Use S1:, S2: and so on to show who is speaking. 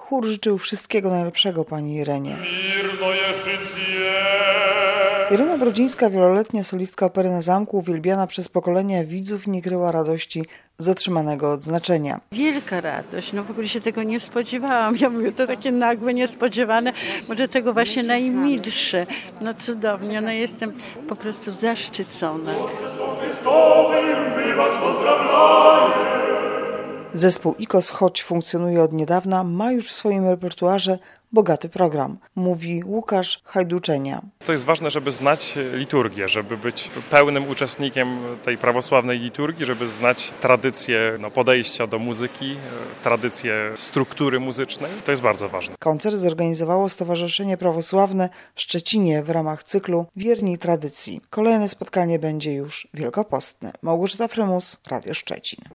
S1: Chór życzył wszystkiego najlepszego pani Irenie. Irena Brodzińska, wieloletnia solistka opery na zamku, uwielbiana przez pokolenia widzów, nie kryła radości z otrzymanego odznaczenia.
S2: Wielka radość, w ogóle się tego nie spodziewałam. Ja mówię, to takie nagłe, niespodziewane, może tego właśnie najmilsze. Cudownie, jestem po prostu zaszczycona.
S1: Zespół IKOS, choć funkcjonuje od niedawna, ma już w swoim repertuarze bogaty program, mówi Łukasz Hajduczenia.
S3: To jest ważne, żeby znać liturgię, żeby być pełnym uczestnikiem tej prawosławnej liturgii, żeby znać tradycję podejścia do muzyki, tradycję struktury muzycznej. To jest bardzo ważne.
S1: Koncert zorganizowało Stowarzyszenie Prawosławne w Szczecinie w ramach cyklu Wierni Tradycji. Kolejne spotkanie będzie już wielkopostne. Małgorzata Frymus, Radio Szczecin.